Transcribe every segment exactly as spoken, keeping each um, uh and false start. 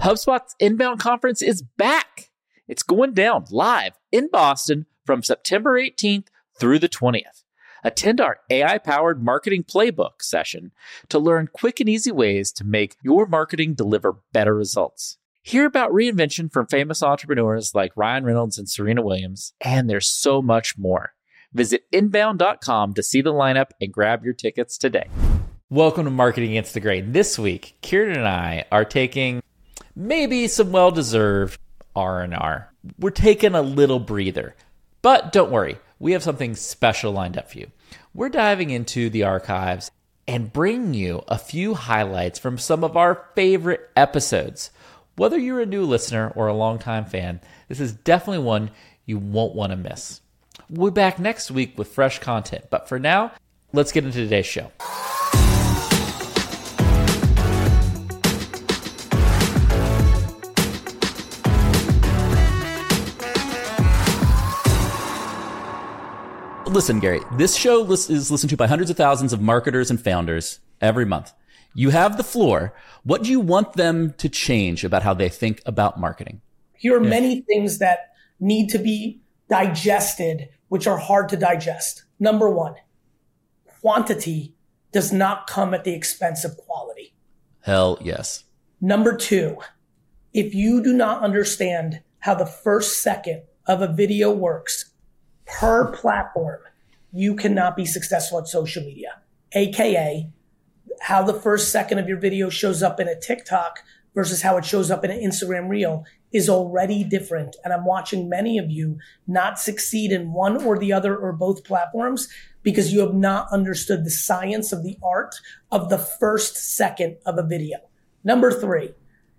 HubSpot's Inbound Conference is back. It's going down live in Boston from September eighteenth through the twentieth. Attend our A I-powered marketing playbook session to learn quick and easy ways to make your marketing deliver better results. Hear about reinvention from famous entrepreneurs like Ryan Reynolds and Serena Williams, and there's so much more. Visit inbound dot com to see the lineup and grab your tickets today. Welcome to Marketing Against the Grain. This week, Kieran and I are taking maybe some well-deserved R and R. We're taking a little breather. But don't worry, we have something special lined up for you. We're diving into the archives and bringing you a few highlights from some of our favorite episodes. Whether you're a new listener or a longtime fan, this is definitely one you won't want to miss. We'll be back next week with fresh content. But for now, let's get into today's show. Listen, Gary, this show is listened to by hundreds of thousands of marketers and founders every month. You have the floor. What do you want them to change about how they think about marketing? Here are many things that need to be digested, which are hard to digest. Number one, quantity does not come at the expense of quality. Hell yes. Number two, if you do not understand how the first second of a video works per platform, you cannot be successful at social media, A K A how the first second of your video shows up in a TikTok versus how it shows up in an Instagram reel is already different. And I'm watching many of you not succeed in one or the other or both platforms because you have not understood the science of the art of the first second of a video. Number three,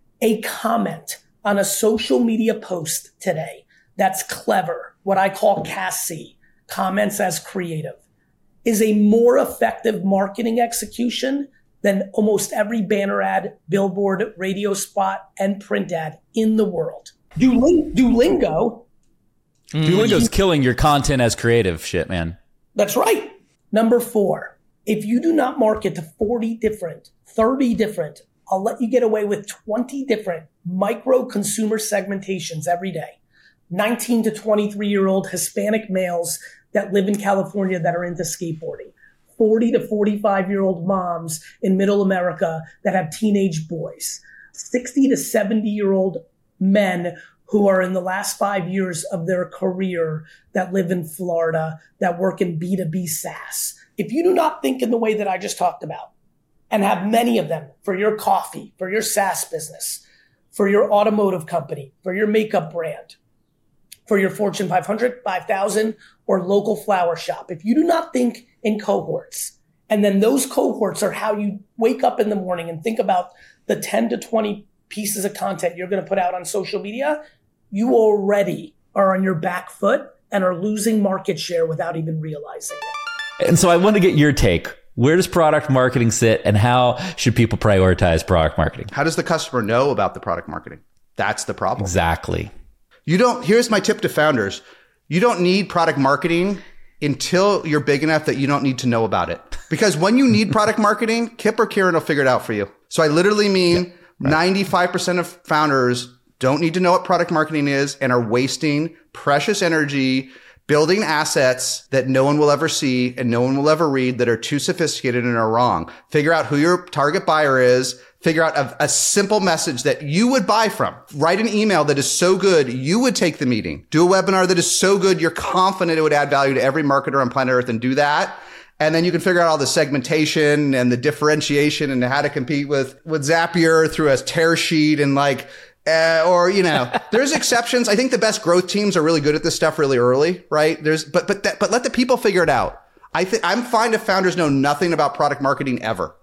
a comment on a social media post today that's clever, what I call C A S C, comments as creative, is a more effective marketing execution than almost every banner ad, billboard, radio spot, and print ad in the world. Duolingo. Duolingo mm. Duolingo's killing your content as creative shit, man. That's right. Number four, if you do not market to forty different, thirty different, I'll let you get away with twenty different micro consumer segmentations every day. nineteen to twenty-three year old Hispanic males that live in California that are into skateboarding. forty to forty-five year old moms in middle America that have teenage boys. sixty to seventy year old men who are in the last five years of their career that live in Florida, that work in B two B SaaS. If you do not think in the way that I just talked about and have many of them for your coffee, for your SaaS business, for your automotive company, for your makeup brand, for your Fortune five hundred, five thousand, or local flower shop. If you do not think in cohorts, and then those cohorts are how you wake up in the morning and think about the ten to twenty pieces of content you're going to put out on social media, you already are on your back foot and are losing market share without even realizing it. And so I want to get your take. Where does product marketing sit, and how should people prioritize product marketing? How does the customer know about the product marketing? That's the problem. Exactly. You don't, here's my tip to founders. You don't need product marketing until you're big enough that you don't need to know about it. Because when you need product marketing, Kip or Kieran will figure it out for you. So I literally mean yeah, right. ninety-five percent of founders don't need to know what product marketing is and are wasting precious energy building assets that no one will ever see and no one will ever read, that are too sophisticated and are wrong. Figure out who your target buyer is. Figure out a, a simple message that you would buy from. Write an email that is so good, you would take the meeting. Do a webinar that is so good, you're confident it would add value to every marketer on planet Earth, and do that. And then you can figure out all the segmentation and the differentiation and how to compete with, with Zapier through a tear sheet and like, uh, or, you know, there's exceptions. I think the best growth teams are really good at this stuff really early, right? There's, but, but, that, but let the people figure it out. I think I'm fine if founders know nothing about product marketing ever.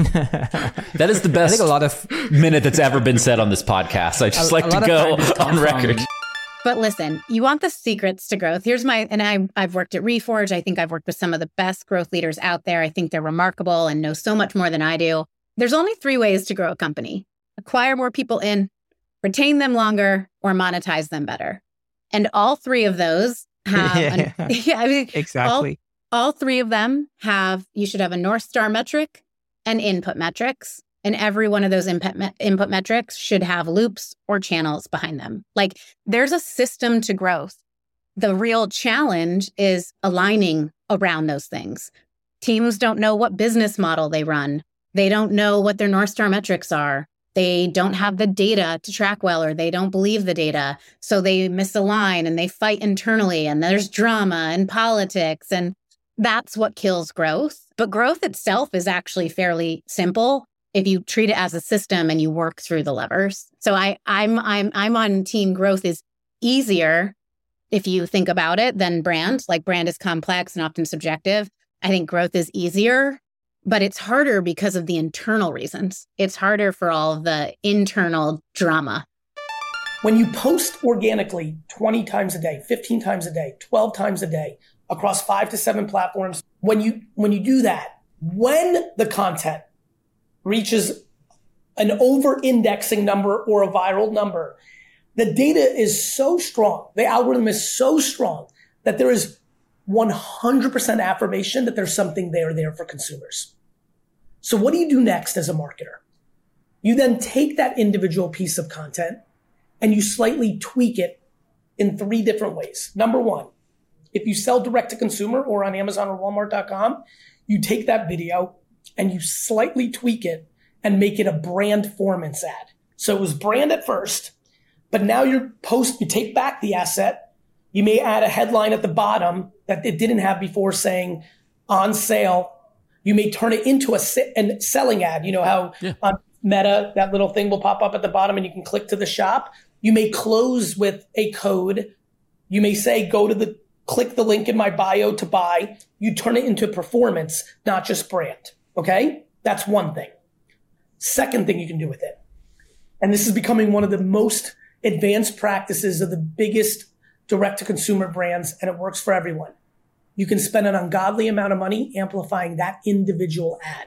That is the best I think a lot of minute that's ever been said on this podcast. I just a, like a to go on record. From... But listen, you want the secrets to growth. Here's my, and I, I've worked at Reforge. I think I've worked with some of the best growth leaders out there. I think they're remarkable and know so much more than I do. There's only three ways to grow a company: acquire more people in, retain them longer, or monetize them better. And all three of those have, yeah, an, yeah I mean, exactly. All, all three of them have, you should have a North Star metric and input metrics. And every one of those input, me- input metrics should have loops or channels behind them. Like there's a system to growth. The real challenge is aligning around those things. Teams don't know what business model they run. They don't know what their North Star metrics are. They don't have the data to track well, or they don't believe the data. So they misalign and they fight internally, and there's drama and politics, and that's what kills growth. But growth itself is actually fairly simple if you treat it as a system and you work through the levers. So I, I'm I'm I'm on team growth is easier if you think about it than brand. Like brand is complex and often subjective. I think growth is easier, but it's harder because of the internal reasons. It's harder for all of the internal drama. When you post organically twenty times a day, fifteen times a day, twelve times a day, across five to seven platforms, when you when you do that, when the content reaches an over-indexing number or a viral number, the data is so strong, the algorithm is so strong that there is one hundred percent affirmation that there's something there there for consumers. So what do you do next as a marketer? You then take that individual piece of content and you slightly tweak it in three different ways. Number one, if you sell direct to consumer or on Amazon or Walmart dot com, you take that video and you slightly tweak it and make it a brandformance ad. So it was brand at first, but now you're post, you take back the asset. You may add a headline at the bottom that it didn't have before saying on sale. You may turn it into a, a selling ad. You know how yeah. on Meta, that little thing will pop up at the bottom and you can click to the shop. You may close with a code. You may say, go to the, click the link in my bio to buy. You turn it into performance, not just brand. Okay? That's one thing. Second thing you can do with it. And this is becoming one of the most advanced practices of the biggest direct-to-consumer brands, and it works for everyone. You can spend an ungodly amount of money amplifying that individual ad.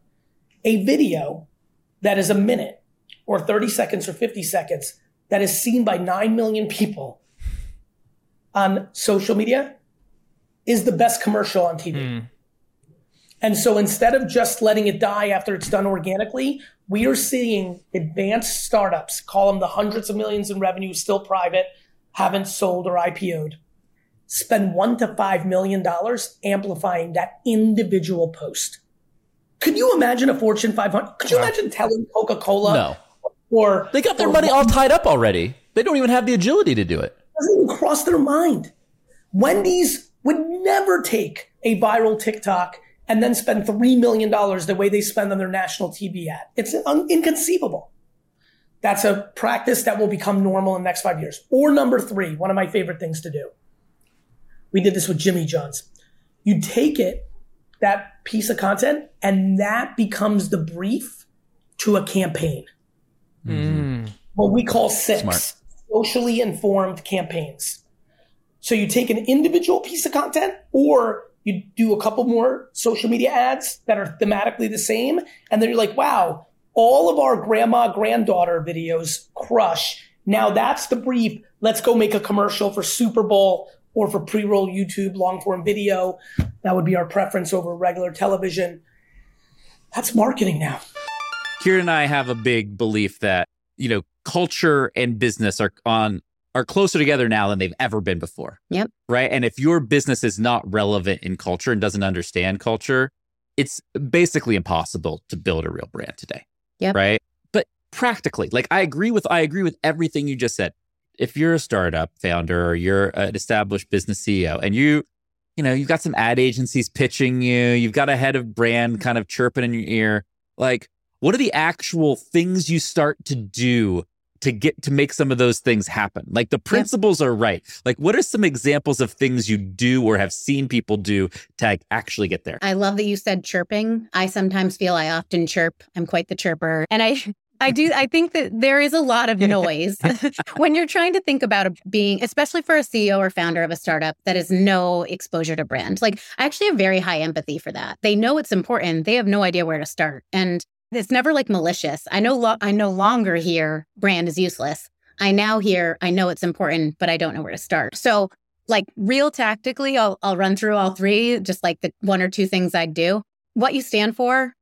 A video that is a minute or thirty seconds or fifty seconds that is seen by nine million people on social media is the best commercial on T V. Mm. And so instead of just letting it die after it's done organically, we are seeing advanced startups, call them the hundreds of millions in revenue, still private, haven't sold or I P O'd, spend one to five million dollars amplifying that individual post. Could you imagine a Fortune five hundred? Could you imagine telling Coca-Cola? No. Or they got their or money one, all tied up already. They don't even have the agility to do it. It doesn't even cross their mind. Wendy's would never take a viral TikTok and then spend three million dollars the way they spend on their national T V ad. It's un- inconceivable. That's a practice that will become normal in the next five years. Or number three, one of my favorite things to do. We did this with Jimmy John's. You take it, that piece of content, and that becomes the brief to a campaign. Mm. What we call SIX, Smart. Socially informed campaigns. So you take an individual piece of content, or you do a couple more social media ads that are thematically the same, and then you're like, wow, all of our grandma, granddaughter videos crush. Now that's the brief. Let's go make a commercial for Super Bowl or for pre-roll YouTube long-form video. That would be our preference over regular television. That's marketing now. Kieran and I have a big belief that, you know, culture and business are on are closer together now than they've ever been before. Yep. Right. And if your business is not relevant in culture and doesn't understand culture, it's basically impossible to build a real brand today. Yep. Right. But practically, like I agree with I agree with everything you just said. If you're a startup founder or you're an established business C E O and you, you know, you've got some ad agencies pitching you, you've got a head of brand kind of chirping in your ear, like, what are the actual things you start to do to get to make some of those things happen? Like the principles yep. are right. Like what are some examples of things you do or have seen people do to actually get there? I love that you said chirping. I sometimes feel I often chirp. I'm quite the chirper. And I I do. I think that there is a lot of noise when you're trying to think about a being, especially for a C E O or founder of a startup that has no exposure to brand. Like I actually have very high empathy for that. They know it's important. They have no idea where to start. And it's never like malicious. I know lo- I no longer hear brand is useless. I now hear, I know it's important, but I don't know where to start. So like real tactically, I'll, I'll run through all three, just like the one or two things I'd do. What you stand for,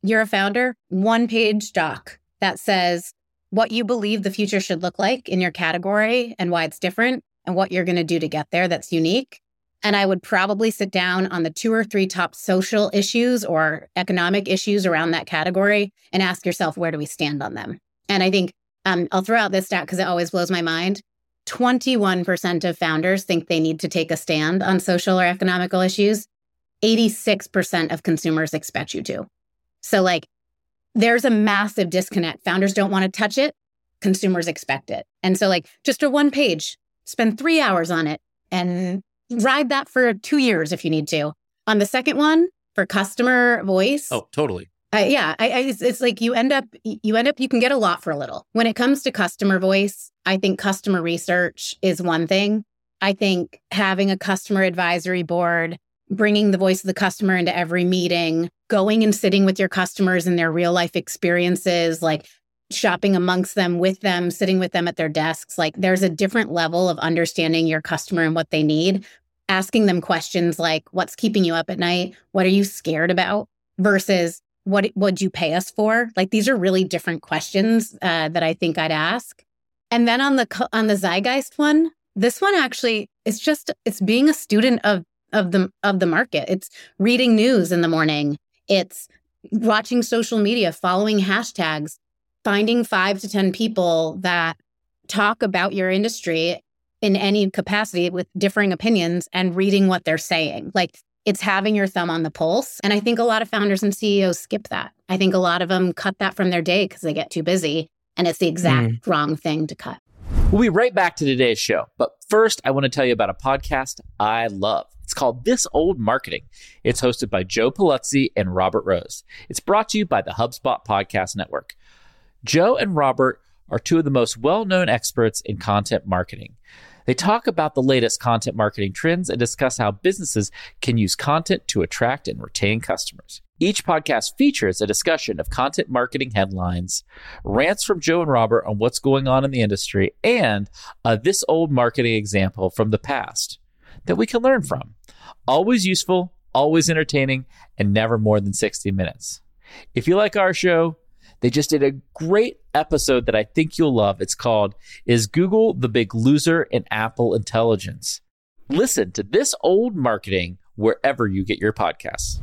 you're a founder, one page doc that says what you believe the future should look like in your category and why it's different and what you're going to do to get there that's unique. And I would probably sit down on the two or three top social issues or economic issues around that category and ask yourself, where do we stand on them? And I think um, I'll throw out this stat because it always blows my mind. twenty-one percent of founders think they need to take a stand on social or economical issues. eighty-six percent of consumers expect you to. So like, there's a massive disconnect. Founders don't want to touch it. Consumers expect it. And so like, just a one page, spend three hours on it and ride that for two years if you need to. On the second one, for customer voice. Oh, totally. Uh, yeah, I, I, it's, it's like you end up, you end up, you can get a lot for a little. When it comes to customer voice, I think customer research is one thing. I think having a customer advisory board, bringing the voice of the customer into every meeting, going and sitting with your customers and their real life experiences, like shopping amongst them, with them, sitting with them at their desks. Like there's a different level of understanding your customer and what they need, asking them questions like, what's keeping you up at night? What are you scared about? Versus what would you pay us for? Like these are really different questions uh, that I think I'd ask. And then on the on the Zeitgeist one, this one actually, it's just, it's being a student of of the of the market. It's reading news in the morning. It's watching social media, following hashtags, finding five to ten people that talk about your industry in any capacity with differing opinions and reading what they're saying. Like it's having your thumb on the pulse. And I think a lot of founders and C E Os skip that. I think a lot of them cut that from their day because they get too busy. And it's the exact mm. wrong thing to cut. We'll be right back to today's show. But first, I want to tell you about a podcast I love. It's called This Old Marketing. It's hosted by Joe Paluzzi and Robert Rose. It's brought to you by the HubSpot Podcast Network. Joe and Robert are two of the most well-known experts in content marketing. They talk about the latest content marketing trends and discuss how businesses can use content to attract and retain customers. Each podcast features a discussion of content marketing headlines, rants from Joe and Robert on what's going on in the industry, and a This Old Marketing example from the past that we can learn from. Always useful, always entertaining, and never more than sixty minutes. If you like our show, they just did a great episode that I think you'll love. It's called, Is Google the Big Loser in Apple Intelligence? Listen to This Old Marketing wherever you get your podcasts.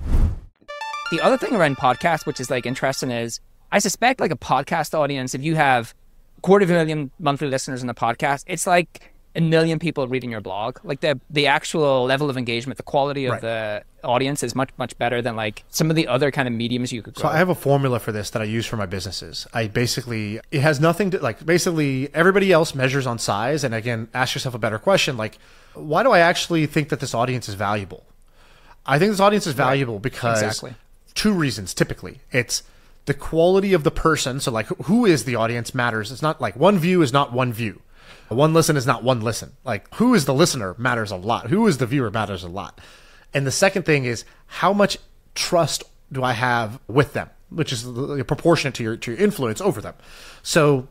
The other thing around podcasts, which is like interesting, is I suspect like a podcast audience, if you have a quarter of a million monthly listeners in the podcast, it's like a million people reading your blog. Like the the actual level of engagement, the quality of right. the audience is much, much better than like some of the other kind of mediums you could grow. So I have a formula for this that I use for my businesses. I basically, it has nothing to like, basically everybody else measures on size. And again, ask yourself a better question. Like, why do I actually think that this audience is valuable? I think this audience is valuable right. because exactly. two reasons, typically. It's the quality of the person. So like who is the audience matters. It's not like one view is not one view. One listen is not one listen. Like who is the listener matters a lot. Who is the viewer matters a lot. And the second thing is how much trust do I have with them, which is proportionate to your to your influence over them. So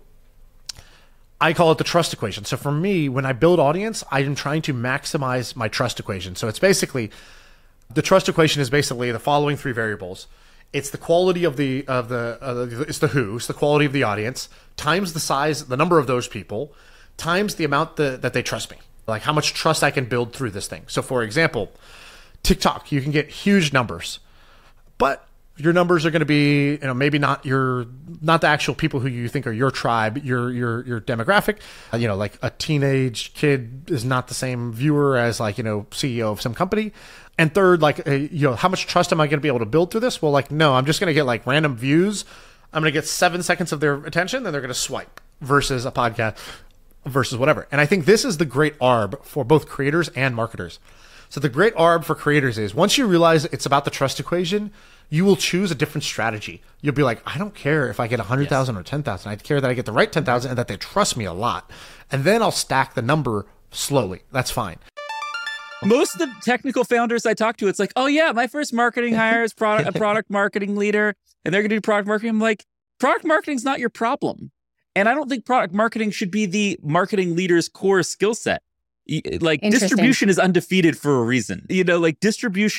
I call it the trust equation. So for me, when I build audience, I am trying to maximize my trust equation. So it's basically, the trust equation is basically the following three variables. It's the quality of the, of the, uh, it's the who, it's the quality of the audience, times the size, the number of those people, times the amount the, that they trust me. Like how much trust I can build through this thing. So for example, TikTok, you can get huge numbers, but your numbers are going to be, you know, maybe not your, not the actual people who you think are your tribe, your, your, your demographic. Uh, you know, like a teenage kid is not the same viewer as like, you know, C E O of some company. And third, like, uh, you know, how much trust am I going to be able to build through this? Well, like, no, I'm just going to get like random views. I'm going to get seven seconds of their attention, then they're going to swipe versus a podcast versus whatever. And I think this is the great arb for both creators and marketers. So the great arb for creators is once you realize it's about the trust equation, you will choose a different strategy. You'll be like, I don't care if I get one hundred thousand yes. or ten thousand. I care that I get the right ten thousand and that they trust me a lot. And then I'll stack the number slowly. That's fine. Most of the technical founders I talk to, it's like, oh yeah, my first marketing hire is product, a product marketing leader, and they're going to do product marketing. I'm like, product marketing is not your problem. And I don't think product marketing should be the marketing leader's core skill set. Like distribution is undefeated for a reason. You know, like distribution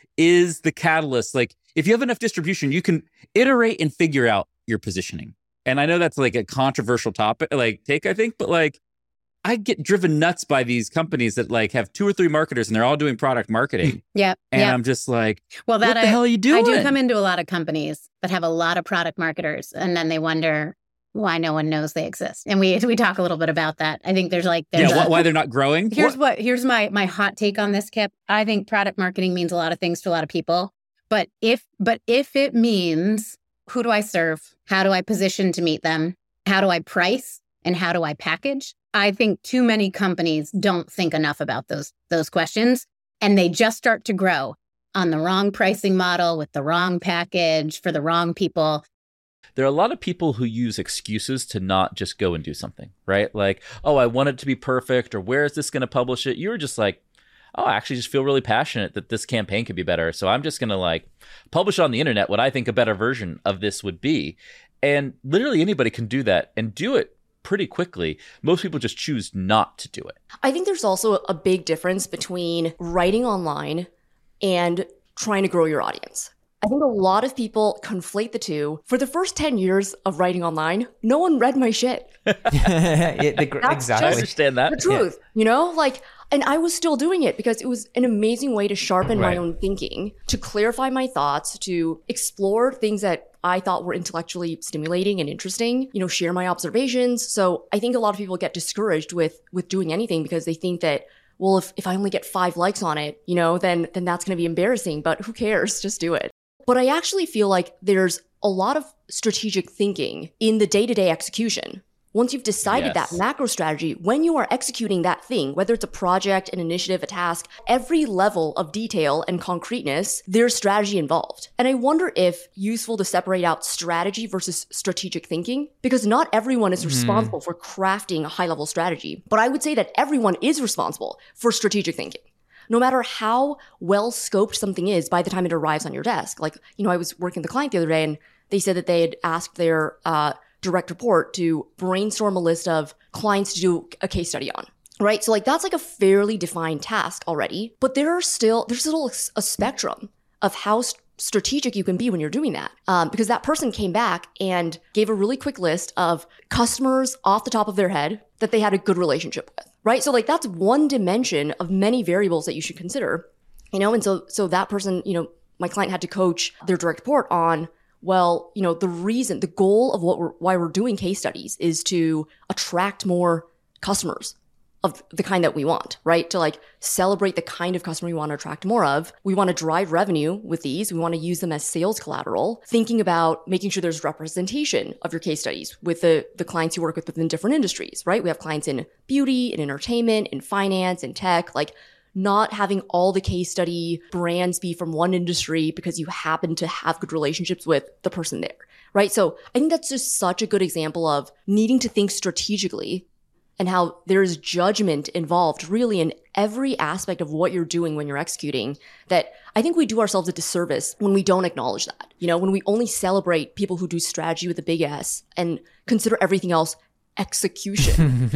is the catalyst. Like if you have enough distribution, you can iterate and figure out your positioning. And I know that's like a controversial topic, like take, I think, but like I get driven nuts by these companies that like have two or three marketers and they're all doing product marketing. Yeah. And yeah. I'm just like, well, that what the I, hell are you doing? I do come into a lot of companies that have a lot of product marketers, and then they wonder why no one knows they exist. And we we talk a little bit about that. I think there's like there's yeah, a, why they're not growing. Here's what? what here's my my hot take on this, Kip. I think product marketing means a lot of things to a lot of people, but if but if it means who do I serve, how do I position to meet them, how do I price, and how do I package? I think too many companies don't think enough about those those questions, and they just start to grow on the wrong pricing model with the wrong package for the wrong people. There are a lot of people who use excuses to not just go and do something, right? Like, oh, I want it to be perfect, or where is this going to publish it? You were just like, oh, I actually just feel really passionate that this campaign could be better. So I'm just going to like publish on the internet what I think a better version of this would be. And literally anybody can do that and do it pretty quickly. Most people just choose not to do it. I think there's also a big difference between writing online and trying to grow your audience. I think a lot of people conflate the two. For the first ten years of writing online, no one read my shit. yeah, the, exactly. I understand that. The truth, yeah. You know, like, and I was still doing it because it was an amazing way to sharpen right. my own thinking, to clarify my thoughts, to explore things that I thought were intellectually stimulating and interesting, you know, share my observations. So I think a lot of people get discouraged with, with doing anything because they think that, well, if, if I only get five likes on it, you know, then, then that's going to be embarrassing, but who cares? Just do it. But I actually feel like there's a lot of strategic thinking in the day-to-day execution. Once you've decided yes. that macro strategy, when you are executing that thing, whether it's a project, an initiative, a task, every level of detail and concreteness, there's strategy involved. And I wonder if useful to separate out strategy versus strategic thinking, because not everyone is responsible mm. for crafting a high-level strategy. But I would say that everyone is responsible for strategic thinking. No matter how well scoped something is by the time it arrives on your desk. Like, you know, I was working with a client the other day and they said that they had asked their uh, direct report to brainstorm a list of clients to do a case study on, right? So like, that's like a fairly defined task already, but there are still, there's still a spectrum of how st- strategic you can be when you're doing that. Um, because that person came back and gave a really quick list of customers off the top of their head that they had a good relationship with. Right. So like that's one dimension of many variables that you should consider, you know, and so so that person, you know, my client had to coach their direct report on, well, you know, the reason, the goal of what we're, why we're doing case studies is to attract more customers of the kind that we want, right? To like celebrate the kind of customer we want to attract more of. We want to drive revenue with these. We want to use them as sales collateral, thinking about making sure there's representation of your case studies with the, the clients you work with within different industries, right? We have clients in beauty, in entertainment, in finance, in tech, like not having all the case study brands be from one industry because you happen to have good relationships with the person there, right? So I think that's just such a good example of needing to think strategically and how there's judgment involved really in every aspect of what you're doing when you're executing, that I think we do ourselves a disservice when we don't acknowledge that. You know, when we only celebrate people who do strategy with a big S and consider everything else execution.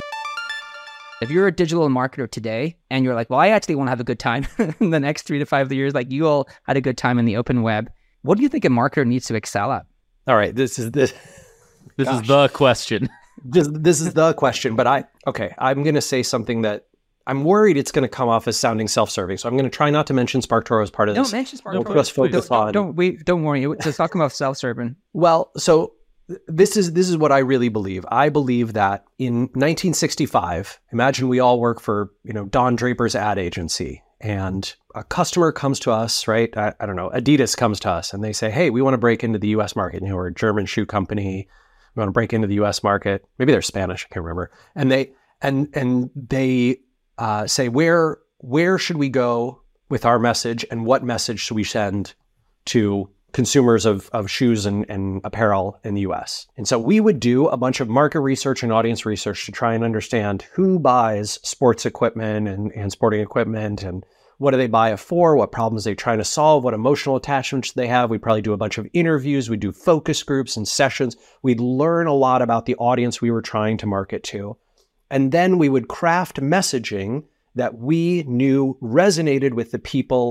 If you're a digital marketer today and you're like, well, I actually want to have a good time in the next three to five years, like you all had a good time in the open web, what do you think a marketer needs to excel at? All right, this is the this Gosh. is the question. This, this is the question, but I, okay, I'm going to say something that I'm worried it's going to come off as sounding self-serving. So I'm going to try not to mention SparkToro as part of this. Don't mention SparkToro. We'll just focus don't, on. Don't, wait, don't worry. Just talking about self-serving. Well, so this is, this is what I really believe. I believe that in nineteen sixty-five, imagine we all work for, you know, Don Draper's ad agency, and a customer comes to us, right? I, I don't know, Adidas comes to us and they say, hey, we want to break into the U S market. You know, we're a German shoe company. We want to break into the U S market. Maybe they're Spanish. I can't remember. And they and and they uh, say, where where should we go with our message, and what message should we send to consumers of of shoes and, and apparel in the U S? And so we would do a bunch of market research and audience research to try and understand who buys sports equipment and, and sporting equipment, and what do they buy it for? What problems are they trying to solve? What emotional attachments they have? We'd probably do a bunch of interviews. We'd do focus groups and sessions. We'd learn a lot about the audience we were trying to market to. And then we would craft messaging that we knew resonated with the people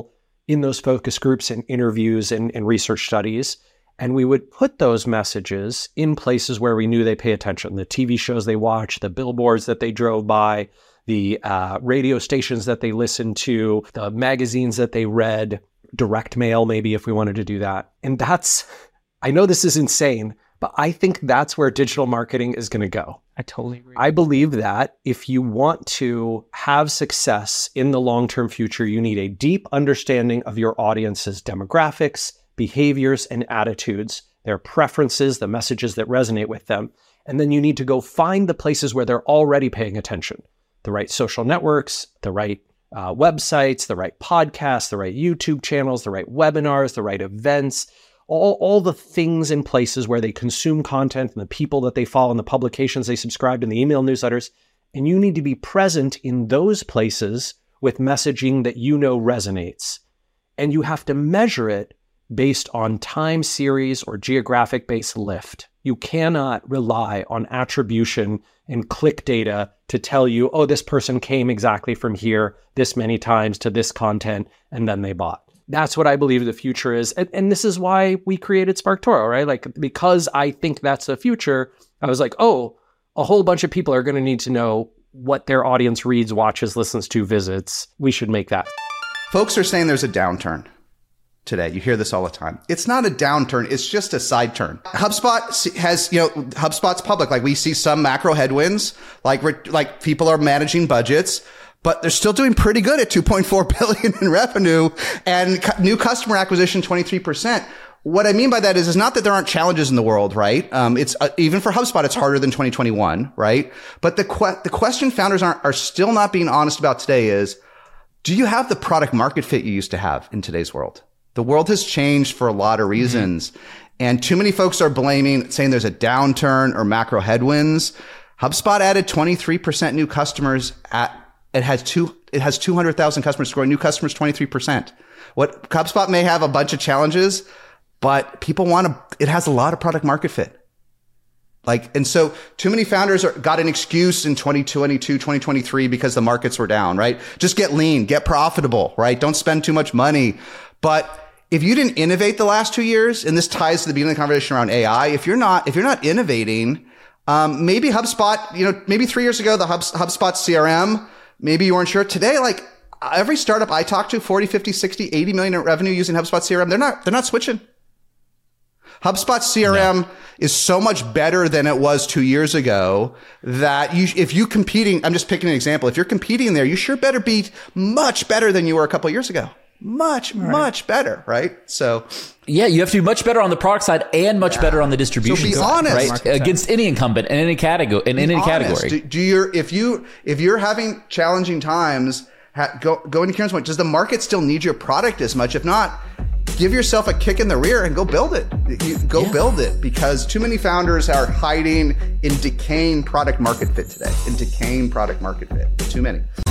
in those focus groups and interviews and, and research studies. And we would put those messages in places where we knew they pay attention, the T V shows they watch, the billboards that they drove by, the uh, radio stations that they listened to, the magazines that they read, direct mail, maybe if we wanted to do that. And that's, I know this is insane, but I think that's where digital marketing is going to go. I totally agree. I believe that if you want to have success in the long-term future, you need a deep understanding of your audience's demographics, behaviors, and attitudes, their preferences, the messages that resonate with them. And then you need to go find the places where they're already paying attention, the right social networks, the right uh, websites, the right podcasts, the right YouTube channels, the right webinars, the right events, all, all the things and places where they consume content and the people that they follow and the publications they subscribe to and the email newsletters. And you need to be present in those places with messaging that you know resonates. And you have to measure it based on time series or geographic-based lift. You cannot rely on attribution and click data to tell you, oh, this person came exactly from here this many times to this content, and then they bought. That's what I believe the future is. And, and this is why we created SparkToro, right? Like, because I think that's the future, I was like, oh, a whole bunch of people are going to need to know what their audience reads, watches, listens to, visits. We should make that. Folks are saying there's a downturn today. You hear this all the time. It's not a downturn. It's just a side turn. HubSpot has, you know, HubSpot's public. Like, we see some macro headwinds, like, like people are managing budgets, but they're still doing pretty good at two point four billion in revenue and new customer acquisition, twenty-three percent. What I mean by that is, is not that there aren't challenges in the world, right? Um, it's uh, even for HubSpot, it's harder than twenty twenty-one, right? But the que- the question founders aren't, are still not being honest about today is, do you have the product market fit you used to have in today's world? The world has changed for a lot of reasons. Mm-hmm. And too many folks are blaming, saying there's a downturn or macro headwinds. HubSpot added twenty-three percent new customers at, it has two, it has two hundred thousand customers growing, new customers twenty-three percent. What HubSpot may have a bunch of challenges, but people want to, it has a lot of product market fit. Like, and so too many founders are, got an excuse in twenty twenty-two, twenty twenty-three because the markets were down, right? Just get lean, get profitable, right? Don't spend too much money. But if you didn't innovate the last two years, and this ties to the beginning of the conversation around A I, if you're not, if you're not innovating, um, maybe HubSpot, you know, maybe three years ago, the Hub, HubSpot C R M, maybe you weren't sure. Today, like every startup I talk to, forty, fifty, sixty, eighty million in revenue using HubSpot C R M, they're not, they're not switching. HubSpot C R M no. is so much better than it was two years ago that you, if you competing, I'm just picking an example. If you're competing there, you sure better be much better than you were a couple of years ago. Much, right. much better, right? So, yeah, you have to be much better on the product side and much yeah. better on the distribution so be side, honest. right? Against any incumbent in any category. In any honest. category, do, do you if you if you're having challenging times, ha, go go into Kieran's point. Does the market still need your product as much? If not, give yourself a kick in the rear and go build it. You, go yeah. build it, because too many founders are hiding in decaying product market fit today. In decaying product market fit, too many.